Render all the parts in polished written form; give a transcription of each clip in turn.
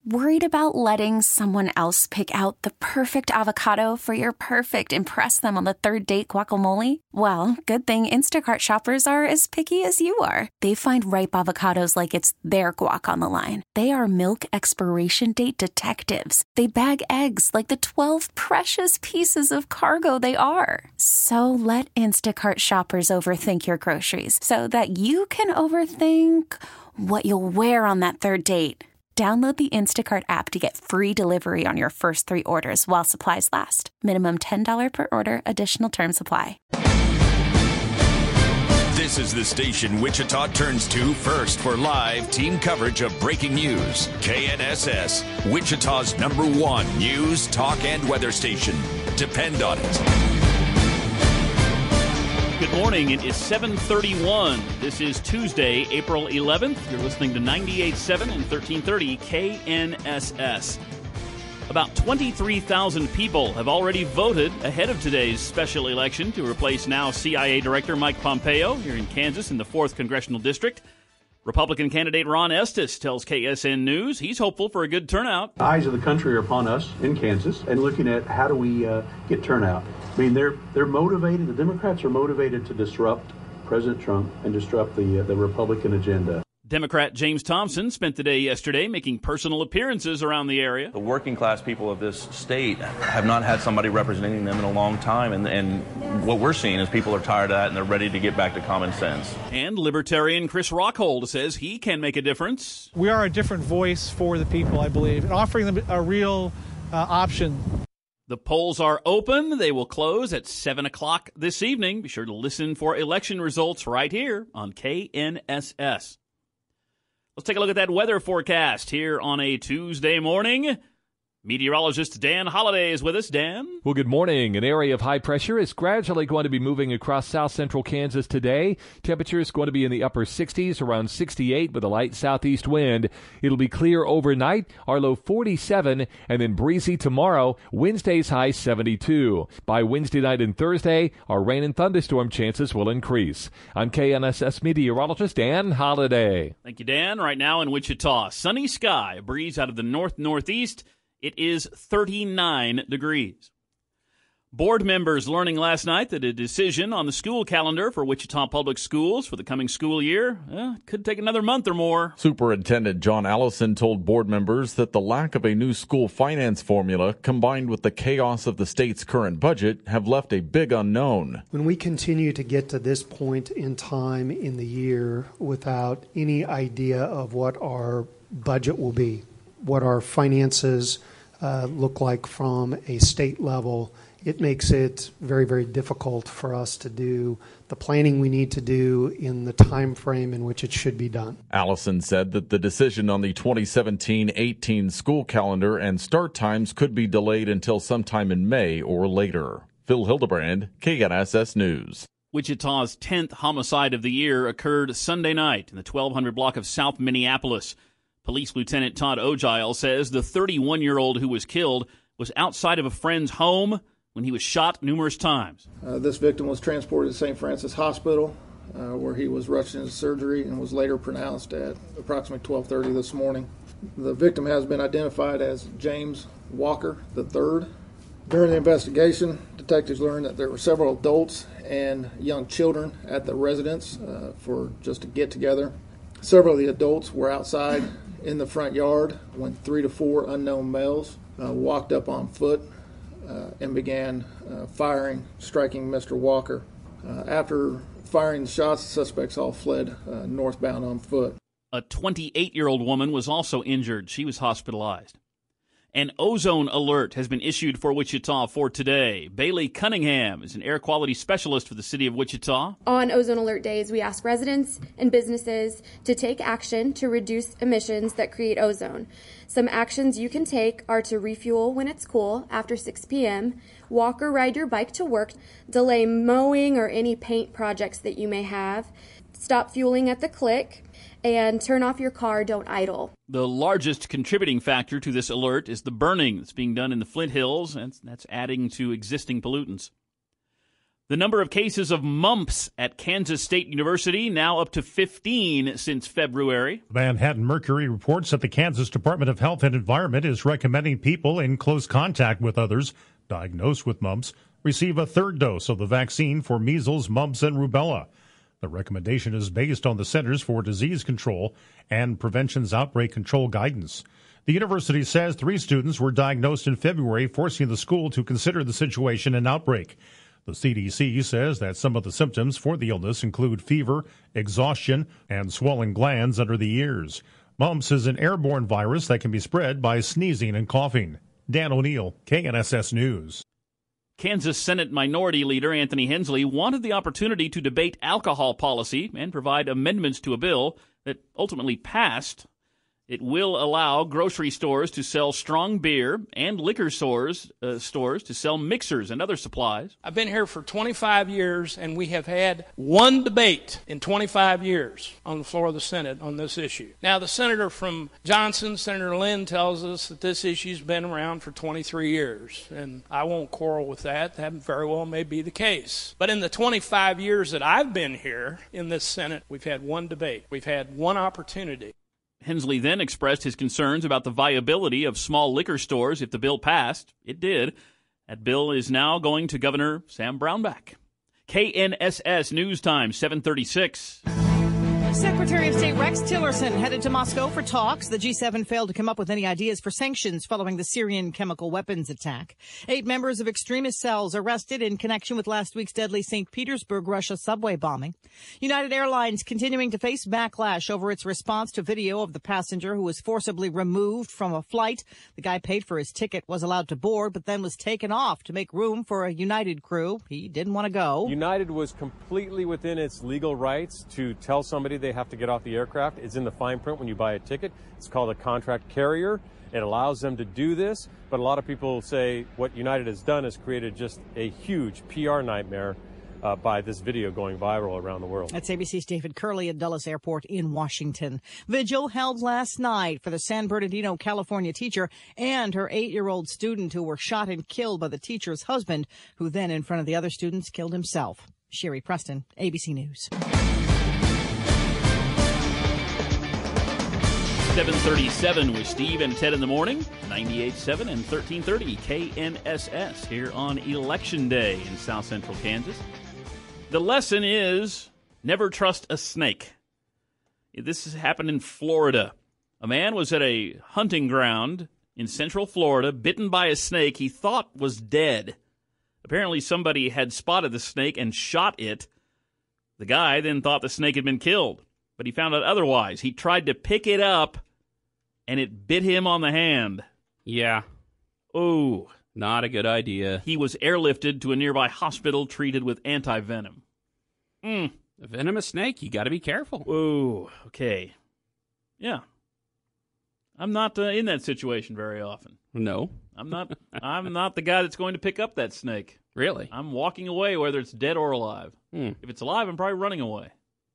Worried about letting someone else pick out the perfect avocado for your perfect impress them on the third date guacamole? Well, good thing Instacart shoppers are as picky as you are. They find ripe avocados like it's their guac on the line. They are milk expiration date detectives. They bag eggs like the 12 precious pieces of cargo they are. So let Instacart shoppers overthink your groceries so that you can overthink what you'll wear on that third date. Download the Instacart app to get free delivery on your first 3 orders while supplies last. Minimum $10 per order. Additional terms apply. This is the station Wichita turns to first for live team coverage of breaking news. KNSS, Wichita's #1 news, talk, and weather station. Depend on it. Good morning. It is 7:31. This is Tuesday, April 11th. You're listening to 98.7 and 1330 KNSS. About 23,000 people have already voted ahead of today's special election to replace now CIA Director Mike Pompeo here in Kansas in the 4th Congressional District. Republican candidate Ron Estes tells KSN News he's hopeful for a good turnout. The eyes of the country are upon us in Kansas and looking at how do we get turnout. I mean, they're motivated. The Democrats are motivated to disrupt President Trump and disrupt the Republican agenda. Democrat James Thompson spent the day yesterday making personal appearances around the area. The working class people of this state have not had somebody representing them in a long time, and what we're seeing is people are tired of that and they're ready to get back to common sense. And Libertarian Chris Rockhold says he can make a difference. We are a different voice for the people, I believe, and offering them a real option. The polls are open. They will close at 7 o'clock this evening. Be sure to listen for election results right here on KNSS. Let's take a look at that weather forecast here on a Tuesday morning. Meteorologist Dan Holliday is with us. Dan? Well, good morning. An area of high pressure is gradually going to be moving across south central Kansas today. Temperature is going to be in the upper 60s, around 68 with a light southeast wind. It'll be clear overnight, our low 47, and then breezy tomorrow, Wednesday's high 72. By Wednesday night and Thursday, our rain and thunderstorm chances will increase. I'm KNSS meteorologist Dan Holliday. Thank you, Dan. Right now in Wichita, sunny sky, a breeze out of the north-northeast. It is 39 degrees. Board members learning last night that a decision on the school calendar for Wichita Public Schools for the coming school year could take another month or more. Superintendent John Allison told board members that the lack of a new school finance formula combined with the chaos of the state's current budget have left a big unknown. When we continue to get to this point in time in the year without any idea of what our budget will be, what our finances look like from a state level, it makes it very, very difficult for us to do the planning we need to do in the time frame in which it should be done. Allison said that the decision on the 2017-18 school calendar and start times could be delayed until sometime in May or later. Phil Hildebrand, KNSS News. Wichita's 10th homicide of the year occurred Sunday night in the 1200 block of South Minneapolis. Police Lieutenant Todd Ogile says the 31-year-old who was killed was outside of a friend's home when he was shot numerous times. This victim was transported to St. Francis Hospital, where he was rushed into surgery and was later pronounced at approximately 12:30 this morning. The victim has been identified as James Walker III. During the investigation, detectives learned that there were several adults and young children at the residence for just a get-together. Several of the adults were outside in the front yard when 3 to 4 unknown males walked up on foot and began striking Mr. Walker. After firing the shots, the suspects all fled northbound on foot. A 28-year-old woman was also injured. She was hospitalized. An ozone alert has been issued for Wichita for today. Bailey Cunningham is an air quality specialist for the city of Wichita. On ozone alert days, we ask residents and businesses to take action to reduce emissions that create ozone. Some actions you can take are to refuel when it's cool after 6 p.m., walk or ride your bike to work, delay mowing or any paint projects that you may have, stop fueling at the click, and turn off your car, don't idle. The largest contributing factor to this alert is the burning that's being done in the Flint Hills, and that's adding to existing pollutants. The number of cases of mumps at Kansas State University now up to 15 since February. Manhattan Mercury reports that the Kansas Department of Health and Environment is recommending people in close contact with others diagnosed with mumps receive a third dose of the vaccine for measles, mumps, and rubella. The recommendation is based on the Centers for Disease Control and Prevention's outbreak control guidance. The university says 3 students were diagnosed in February, forcing the school to consider the situation an outbreak. The CDC says that some of the symptoms for the illness include fever, exhaustion, and swollen glands under the ears. Mumps is an airborne virus that can be spread by sneezing and coughing. Dan O'Neill, KNSS News. Kansas Senate Minority Leader Anthony Hensley wanted the opportunity to debate alcohol policy and provide amendments to a bill that ultimately passed. It will allow grocery stores to sell strong beer and liquor stores to sell mixers and other supplies. I've been here for 25 years, and we have had one debate in 25 years on the floor of the Senate on this issue. Now, the senator from Johnson, Senator Lynn, tells us that this issue's been around for 23 years, and I won't quarrel with that. That very well may be the case. But in the 25 years that I've been here in this Senate, we've had one debate. We've had one opportunity. Hensley then expressed his concerns about the viability of small liquor stores if the bill passed. It did. That bill is now going to Governor Sam Brownback. KNSS News Time, 7:36. Secretary of State Rex Tillerson headed to Moscow for talks. The G7 failed to come up with any ideas for sanctions following the Syrian chemical weapons attack. 8 members of extremist cells arrested in connection with last week's deadly St. Petersburg, Russia subway bombing. United Airlines continuing to face backlash over its response to video of the passenger who was forcibly removed from a flight. The guy paid for his ticket, was allowed to board, but then was taken off to make room for a United crew. He didn't want to go. United was completely within its legal rights to tell somebody they have to get off the aircraft. It's in the fine print when you buy a ticket. It's called a contract carrier. It allows them to do this, but a lot of people say what United has done is created just a huge PR nightmare by this video going viral around the world. That's ABC's David Curley at Dulles Airport in Washington. Vigil held last night for the San Bernardino, California teacher and her 8-year-old student who were shot and killed by the teacher's husband, who then in front of the other students killed himself. Sherry Preston, ABC News. 7:37 with Steve and Ted in the morning, 98.7 and 1330 KNSS here on Election Day in South Central Kansas. The lesson is never trust a snake. This has happened in Florida. A man was at a hunting ground in Central Florida, bitten by a snake he thought was dead. Apparently somebody had spotted the snake and shot it. The guy then thought the snake had been killed, but he found out otherwise. He tried to pick it up, and it bit him on the hand. Yeah. Oh. Not a good idea. He was airlifted to a nearby hospital, treated with anti-venom. A venomous snake, you got to be careful. Oh, okay. Yeah. I'm not in that situation very often. No. I'm not the guy that's going to pick up that snake. Really? I'm walking away, whether it's dead or alive. If it's alive, I'm probably running away.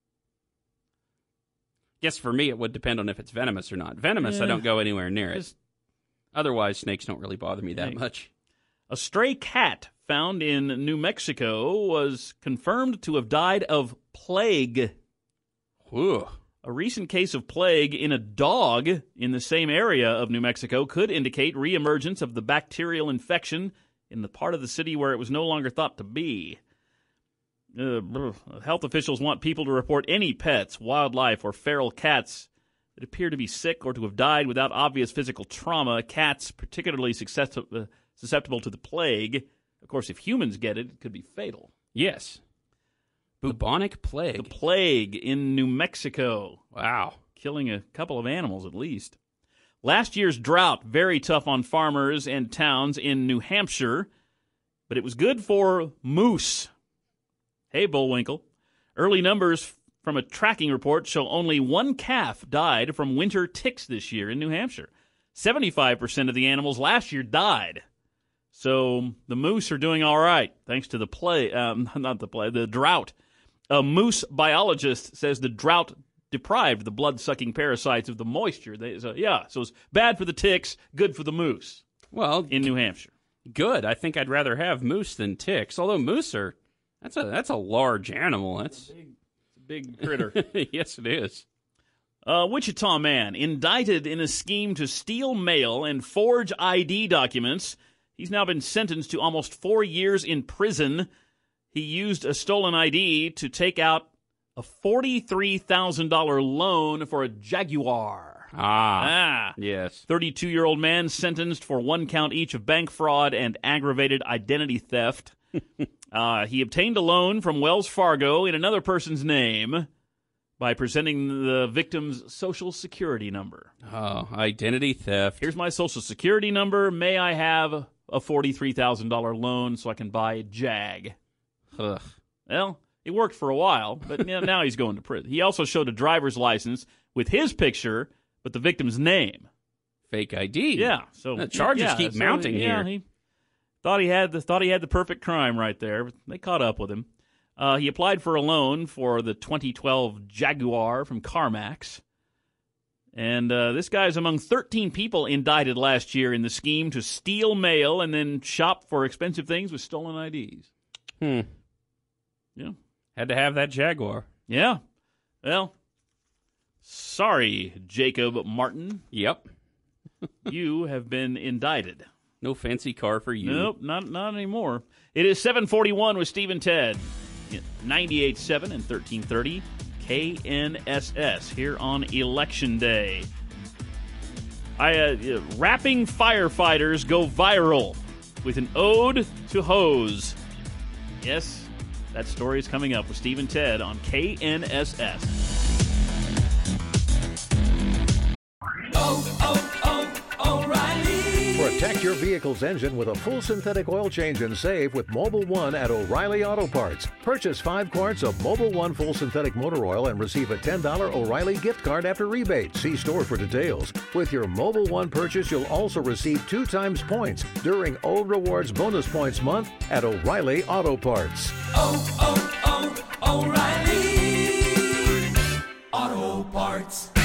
Guess for me, it would depend on if it's venomous or not. Venomous, I don't go anywhere near it. Otherwise, snakes don't really bother me that much. A stray cat found in New Mexico was confirmed to have died of plague. Ooh. A recent case of plague in a dog in the same area of New Mexico could indicate reemergence of the bacterial infection in the part of the city where it was no longer thought to be. Health officials want people to report any pets, wildlife, or feral cats that appear to be sick or to have died without obvious physical trauma. Cats particularly susceptible to the plague. Of course, if humans get it, it could be fatal. Yes. Bubonic plague. The plague in New Mexico. Wow. Killing a couple of animals at least. Last year's drought, very tough on farmers and towns in New Hampshire, but it was good for moose. Hey, Bullwinkle. Early numbers from a tracking report show only 1 calf died from winter ticks this year in New Hampshire. 75% of the animals last year died. So the moose are doing all right, thanks to the drought. A moose biologist says the drought deprived the blood-sucking parasites of the moisture. So it's bad for the ticks, good for the moose. Well, in New Hampshire. Good. I think I'd rather have moose than ticks, although moose are That's a large animal. That's a big critter. Yes, it is. Wichita man indicted in a scheme to steal mail and forge ID documents. He's now been sentenced to almost 4 years in prison. He used a stolen ID to take out a $43,000 loan for a Jaguar. Yes. 32-year-old man sentenced for 1 count each of bank fraud and aggravated identity theft. He obtained a loan from Wells Fargo in another person's name by presenting the victim's Social Security number. Oh, identity theft. Here's my Social Security number. May I have a $43,000 loan so I can buy a Jag? Ugh. Well, it worked for a while, but now he's going to prison. He also showed a driver's license with his picture, but the victim's name. Fake ID. Yeah. So the charges keep mounting here. He thought he had the perfect crime right there. But they caught up with him. He applied for a loan for the 2012 Jaguar from CarMax. And this guy's among 13 people indicted last year in the scheme to steal mail and then shop for expensive things with stolen IDs. Yeah. Had to have that Jaguar. Yeah. Well, sorry, Jacob Martin. Yep. You have been indicted. No fancy car for you. Nope, not anymore. It is 7:41 with Steve and Ted. 98.7 and 1330 KNSS here on Election Day. Rapping firefighters go viral with an ode to hose. Yes, that story is coming up with Steve and Ted on KNSS. O'Reilly. Protect your vehicle's engine with a full synthetic oil change and save with Mobil 1 at O'Reilly Auto Parts. Purchase 5 quarts of Mobil 1 full synthetic motor oil and receive a $10 O'Reilly gift card after rebate. See store for details. With your Mobil 1 purchase, you'll also receive 2 times points during O Rewards Bonus Points Month at O'Reilly Auto Parts. O'Reilly Auto Parts.